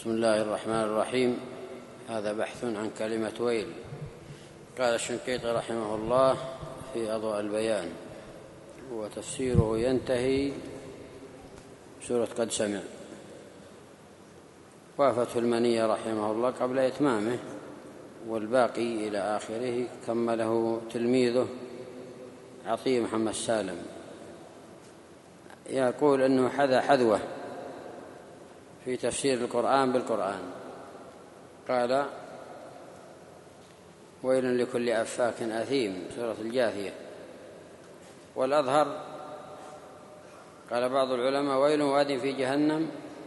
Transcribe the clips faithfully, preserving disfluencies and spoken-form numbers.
بسم الله الرحمن الرحيم. هذا بحث عن كلمة ويل. قال الشنقيطي رحمه الله في أضواء البيان، وتفسيره ينتهي سورة قد سمع. وافته المنية رحمه الله قبل إتمامه، والباقي إلى آخره كمله تلميذه عطية محمد سالم. يقول أنه حذا حذوة في تفسير القرآن بالقرآن. قال: ويل لكل أفاك أثيم، سورة الجاثية. والأظهر قال بعض العلماء: ويل واد في جهنم.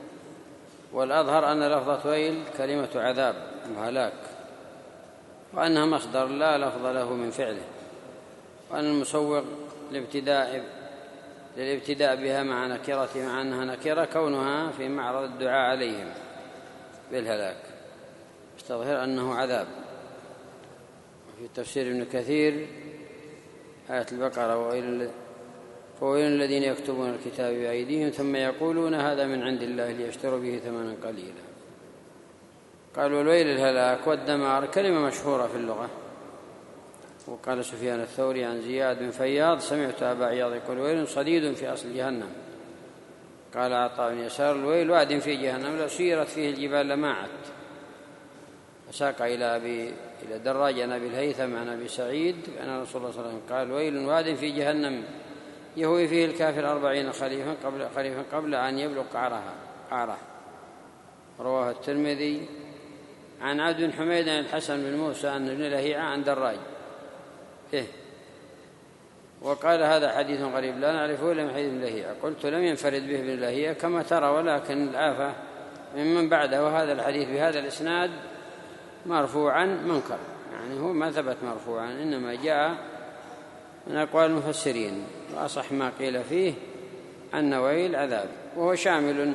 والأظهر أن لفظة ويل كلمة عذاب وهلاك، وأنها مصدر لا لفظ له من فعله، وأن المسوغ الابتداء للابتداء بها مع نكرة مع أنها نكرة كونها في معرض الدعاء عليهم بالهلاك، استظهر أنه عذاب. في تفسير ابن كثير آية البقرة: وويل فويل الذين يكتبون الكتاب بأيديهم ثم يقولون هذا من عند الله ليشتروا به ثمنا قليلا. قال: والويل الهلاك والدمار كلمة مشهورة في اللغة. وقال سفيان الثوري عن زياد بن فياض: سمعت أبا عياض يقول: ويل صديد في أصل جهنم. قال عطاء بن يسار: الويل واد في جهنم لو سيرت فيه الجبال لماعت. فساق إلى أبي إلى دراج عن أبي الهيثم عن أبي سعيد أن رسول الله صلى الله عليه وسلم قال: ويل واد في جهنم يهوي فيه الكافر أربعين خريفا قبل خريفا قبل أن يبلغ قعرها قعره. رواه الترمذي عن عبد بن حميد عن الحسن بن موسى أن ابن لهيعة عن دراج. إيه؟ وقال: هذا حديث غريب لا نعرفه إلا من حديث ابن لهيعة. قلت: لم ينفرد به ابن لهيعة كما ترى، ولكن الآفة ممن بعده. وهذا الحديث بهذا الإسناد مرفوعا منكر، يعني هو ما ثبت مرفوعا، إنما جاء من أقوال المفسرين. وأصح ما قيل فيه أن ويل عذاب، وهو شامل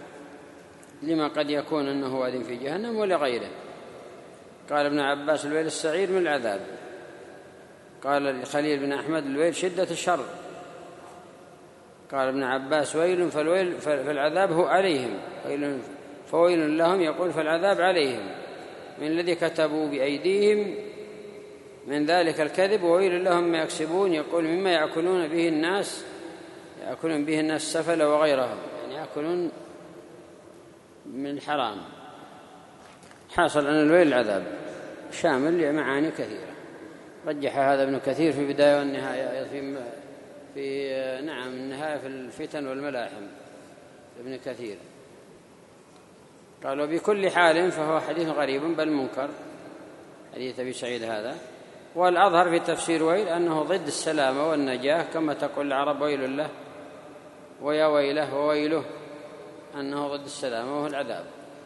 لما قد يكون أنه واد في جهنم ولغيره. قال ابن عباس: الويل السعير من العذاب. قال الخليل بن أحمد: الويل شدة الشر. قال ابن عباس: ويل فالويل فالعذاب هو عليهم، فويل لهم يقول فالعذاب عليهم من الذي كتبوا بأيديهم من ذلك الكذب، وويل لهم ما يكسبون يقول مما يأكلون به الناس يأكلون به الناس سفل وغيرهم، يعني يأكلون من الحرام. حاصل أن الويل العذاب شامل لمعاني كثيرة. رجح هذا ابن كثير في بداية والنهاية في, في نعم النهاية في الفتن والملاحم ابن كثير. قالوا: بكل حال فهو حديث غريب بل منكر، حديث أبي سعيد هذا. والأظهر في تفسير ويل أنه ضد السلامة والنجاة، كما تقول العرب ويل له ويا ويله وويله، أنه ضد السلامة وهو العذاب.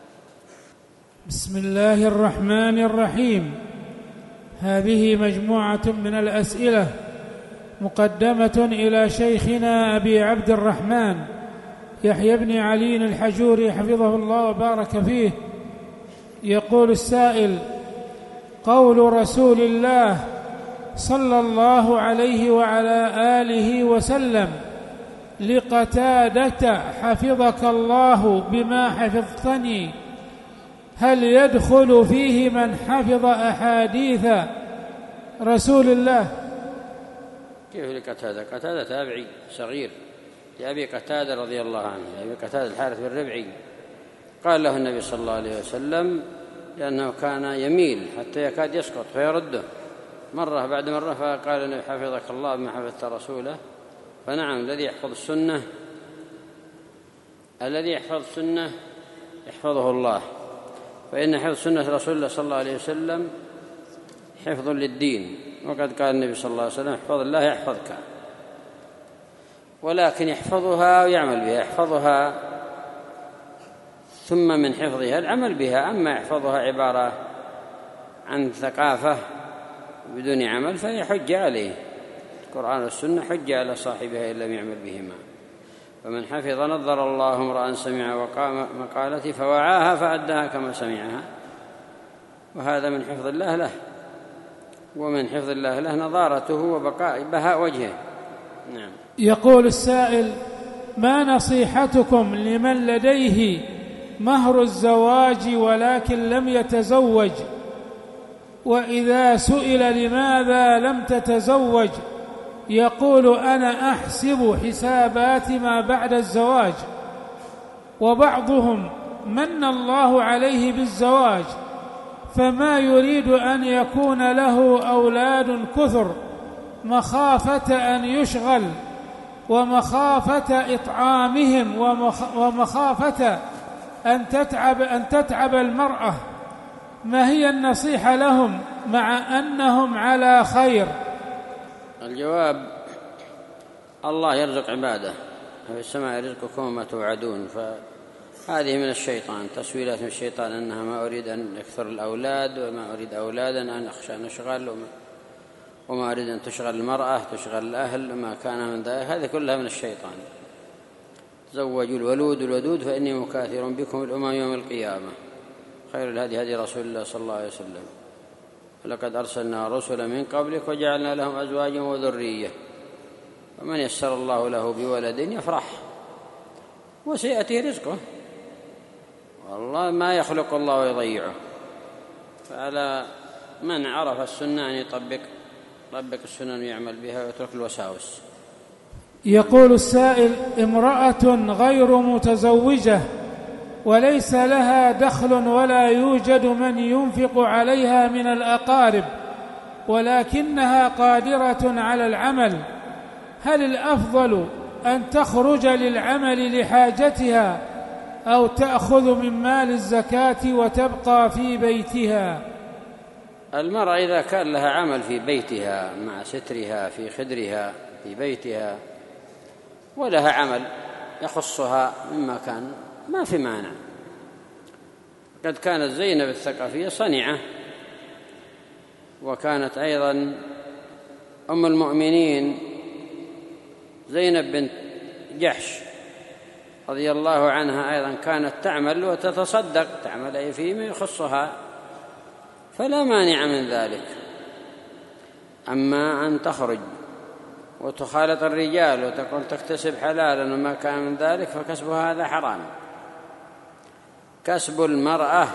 بسم الله الرحمن الرحيم. هذه مجموعة من الأسئلة مقدمة إلى شيخنا أبي عبد الرحمن يحيى بن علي الحجوري حفظه الله وبارك فيه. يقول السائل: قول رسول الله صلى الله عليه وعلى آله وسلم لقتادة: حفظك الله بما حفظتني، هل يدخل فيه من حفظ أحاديث رسول الله؟ كيف لقتادة؟ قتادة تابعي صغير لأبي قتادة رضي الله عنه، أبي قتادة الحارث بن ربعي. قال له النبي صلى الله عليه وسلم لأنه كان يميل حتى يكاد يسقط فيرده مرة بعد مرة، فقال النبي: حفظك الله بما حفظت رسوله. فنعم، الذي يحفظ السنة الذي يحفظ السنة يحفظه الله، فإن حفظ سنة رسول الله صلى الله عليه وسلم حفظ للدين. وقد قال النبي صلى الله عليه وسلم: احفظ الله يحفظك. ولكن يحفظها ويعمل بها، يحفظها ثم من حفظها العمل بها. أما يحفظها عبارة عن ثقافة بدون عمل فهي حجة عليه. القرآن والسنة حجة على صاحبها إن لم يعمل بهما. فمن حفظ نظر الله امرأ سمع وقام مقالتي فوعاها فأداها كما سمعها. وهذا من حفظ الله له، ومن حفظ الله له نظارته وبقاء بهاء وجهه. نعم. يقول السائل: ما نصيحتكم لمن لديه مهر الزواج ولكن لم يتزوج، وإذا سئل لماذا لم تتزوج يقول أنا أحسب حسابات ما بعد الزواج. وبعضهم من الله عليه بالزواج فما يريد أن يكون له أولاد كثر مخافة أن يشغل ومخافة إطعامهم ومخافة أن تتعب أن تتعب المرأة. ما هي النصيحة لهم مع أنهم على خير؟ الجواب: الله يرزق عباده، في السماء رزقكم وما توعدون. فهذه من الشيطان، تسويلات من الشيطان، أنها ما أريد أن يكثر الأولاد وما أريد أولادا، أن أخشى أن أشغل وما, وما أريد أن تشغل المرأة تشغل الأهل وما كان من ذلك. هذه كلها من الشيطان. تزوجوا الولود الودود فإني مكاثر بكم الأمم يوم القيامة. خير الهدي هدي رسول الله صلى الله عليه وسلم. ولقد أرسلنا رسلا من قبلك وجعلنا لهم أزواجا وذرية، ومن يسر الله له بولد يفرح وسيأتي رزقه. والله ما يخلق الله ويضيعه. فعلى من عرف السنة أن يطبق طبق السنن ويعمل بها ويترك الوساوس. يقول السائل: امرأة غير متزوجة وليس لها دخل ولا يوجد من ينفق عليها من الأقارب، ولكنها قادرة على العمل، هل الأفضل أن تخرج للعمل لحاجتها أو تأخذ من مال الزكاة وتبقى في بيتها؟ المرأة إذا كان لها عمل في بيتها مع سترها في خدرها في بيتها ولها عمل يخصها مما كان ما في مانع. قد كانت زينب الثقفية صنيعة، وكانت أيضا أم المؤمنين زينب بنت جحش رضي الله عنها أيضا كانت تعمل وتتصدق، تعمل أي فيما يخصها، فلا مانع من ذلك. أما أن تخرج وتخالط الرجال وتقول تكتسب حلالا وما كان من ذلك فكسبها هذا حرام. كسب المرأة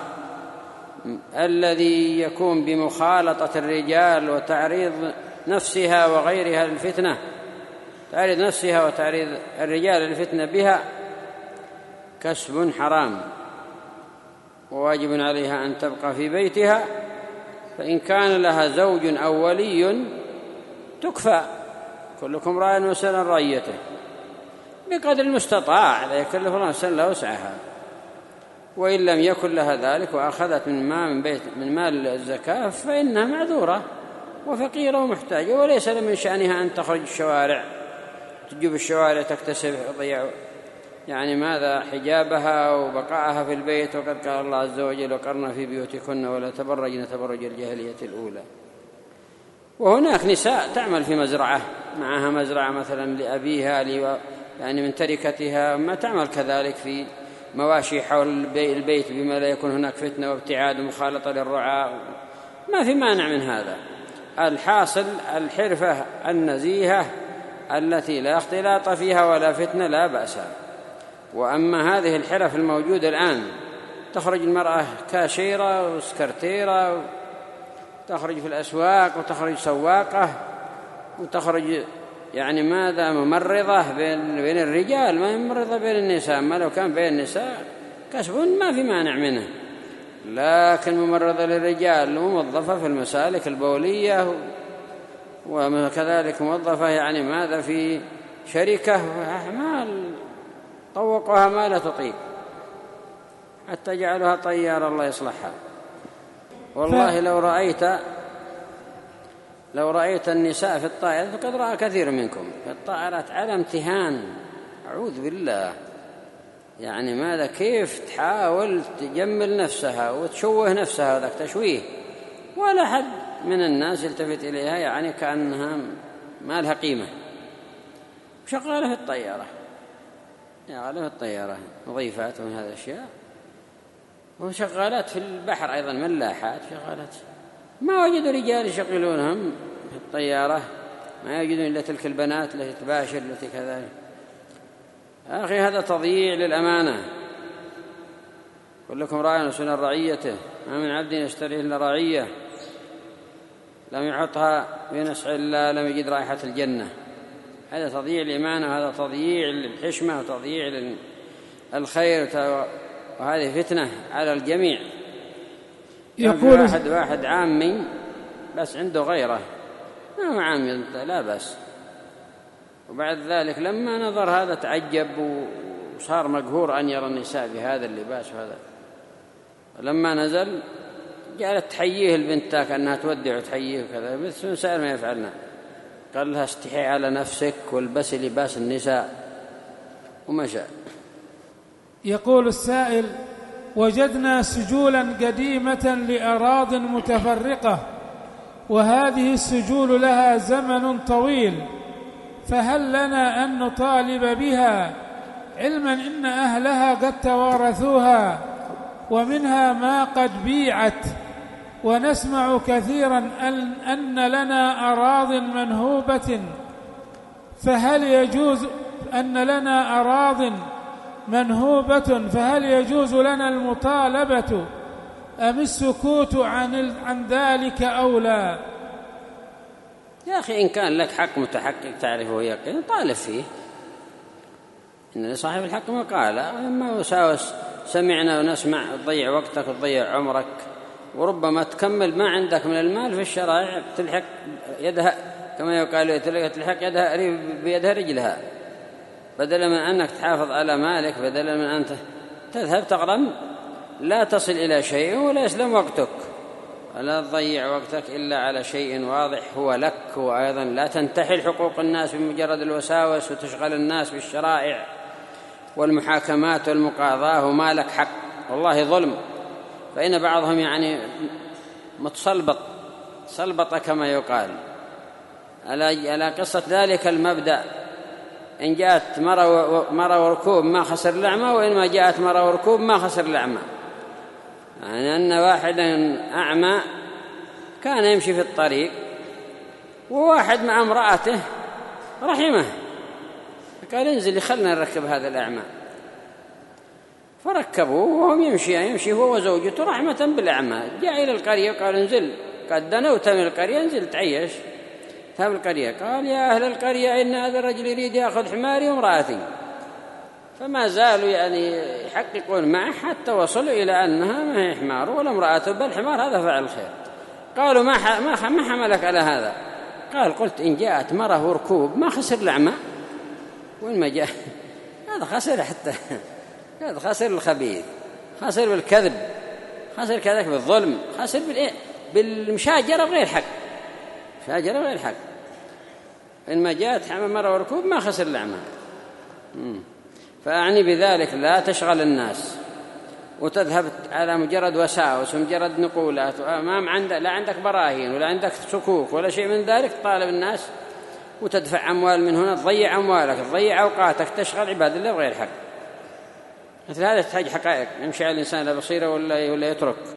الذي يكون بمخالطة الرجال وتعريض نفسها وغيرها للفتنة، تعريض نفسها وتعريض الرجال للفتنة بها كسب حرام، وواجب عليها أن تبقى في بيتها. فإن كان لها زوج أو ولي تكفى، كلكم راع وسل رعيته، بقدر المستطاع، لا يكلف الله نفسا إلا وسعها. وإن لم يكن لها ذلك وأخذت من مال من بيت من مال الزكاة فإنها معذورة وفقيرة ومحتاجة، وليس من شأنها أن تخرج الشوارع تجيب الشوارع تكتسب تضيع يعني ماذا حجابها وبقائها في البيت. وقد قال الله عز وجل: وقرن في بيوتكن ولا تبرجن تبرج الجاهلية الأولى. وهناك نساء تعمل في مزرعة، معها مزرعة مثلا لأبيها يعني من تركتها، ما تعمل كذلك في مواشي حول البيت بما لا يكون هناك فتنة وابتعاد ومخالطة للرعاة، ما في مانع من هذا. الحاصل الحرفة النزيهة التي لا اختلاط فيها ولا فتنة لا بأس. وأما هذه الحرف الموجودة الآن، تخرج المرأة كاشيرة وسكرتيرة، تخرج في الأسواق وتخرج سواقة وتخرج يعني ماذا ممرضة بين بين الرجال، ما ممرضة بين النساء. ما لو كان بين النساء كسب ما في مانع منه، لكن ممرضة للرجال وموظفة في المسالك البولية وكذلك موظفة يعني ماذا في شركة أعمال طوقها ما لا تطيق حتى جعلها طيارة الله يصلحها. والله لو رأيت لو رأيت النساء في الطائرات فقد رأى كثير منكم في الطائرات على امتهان، أعوذ بالله، يعني ماذا كيف تحاول تجمل نفسها وتشوه نفسها، هذاك تشويه، ولا حد من الناس يلتفت إليها يعني كأنها ما لها قيمة. شغالة في الطيارة شغالة في الطيارة مضيفات من هذه الأشياء، وشغالات في البحر أيضا ملاحات شغالات. ما وجدوا رجال يشغلونهم في الطيارة، ما يجدون إلا تلك البنات التي تباشر التي كذلك. أخي هذا تضييع للأمانة، كلكم راع ومسؤول عن رعيته، ما من عبد يشتري إلا رعية لم يحطها في نسع الله لم يجد رائحة الجنة. هذا تضييع الإيمان، وهذا تضييع الحشمة، وتضييع الخير، وهذه فتنة على الجميع. يقول واحد واحد عامي بس عنده غيره، ما هو عامي لا بس، وبعد ذلك لما نظر هذا تعجب وصار مقهور أن يرى النساء بهذا اللباس وهذا. لما نزل جعلت تحييه البنت كأنها تودع وتحييه وكذا، بس سائر ما يفعلنا. قال لها استحي على نفسك والبسي لباس النساء ومشى. يقول السائل: وجدنا سجولا قديمة لأراض متفرقة، وهذه السجول لها زمن طويل، فهل لنا أن نطالب بها، علما إن أهلها قد توارثوها ومنها ما قد بيعت، ونسمع كثيرا أن, أن لنا أراض منهوبة، فهل يجوز أن لنا أراض منهوبة فهل يجوز لنا المطالبة أم السكوت عن, عن ذلك أو لا؟ يا أخي إن كان لك حق متحقق تعرفه يقين طالب فيه، إن لصاحب الحق مقالة، أما وساوس سمعنا ونسمع تضيع وقتك وتضيع عمرك، وربما تكمل ما عندك من المال في الشرائع تلحق يدها كما يقال تلحق يدها بيدها رجلها، بدلا من أنك تحافظ على مالك، بدلا من أن تذهب تغرم لا تصل إلى شيء ولا يسلم وقتك، ولا تضيع وقتك إلا على شيء واضح هو لك، وأيضا لا تنتحل حقوق الناس بمجرد الوساوس وتشغل الناس بالشرائع والمحاكمات والمقاضاة وما لك حق، والله ظلم. فإن بعضهم يعني متصلبط صلبط كما يقال على قصة ذلك المبدأ: إن جاءت مرة وركوب ما خسر لعمة، وإن ما جاءت مرة وركوب ما خسر لعمة. يعني أن واحدا أعمى كان يمشي في الطريق، وواحد مع امرأته رحمه قال انزل يخلنا نركب هذا الأعمى، فركبوه وهم يمشي يمشي هو وزوجته رحمة بالأعمى. جاء إلى القرية وقال انزل، قد دنوت من القرية انزل تعيش. ذهب القرية قال: يا أهل القرية إن هذا الرجل يريد يأخذ حماري وامرأتي. فما زالوا يعني يحققون معه حتى وصلوا إلى أنها ما هي حمار ولا امرأته بل حمار، هذا فعل الخير. قالوا: ما ما حملك على هذا؟ قال: قلت إن جاءت مرة وركوب ما خسر الأعمى، وإن ما جاء هذا خسر، حتى هذا خسر الخبيث، خسر بالكذب، خسر كذلك بالظلم، خسر بالمشاجرة غير حق، مشاجرة غير حق. إن ما جاءت مرة وركوب ما خسر الأعمى. فأعني بذلك لا تشغل الناس وتذهب على مجرد وساوس ومجرد نقولات، وما عندك لا عندك براهين ولا عندك شكوك ولا شيء من ذلك، طالب الناس وتدفع أموال من هنا، تضيع أموالك، تضيع أوقاتك، تشغل عباد الله بغير حق. مثل هذا تحتاج حقائق يمشي على الإنسان لا بصيرة ولا ولا يترك.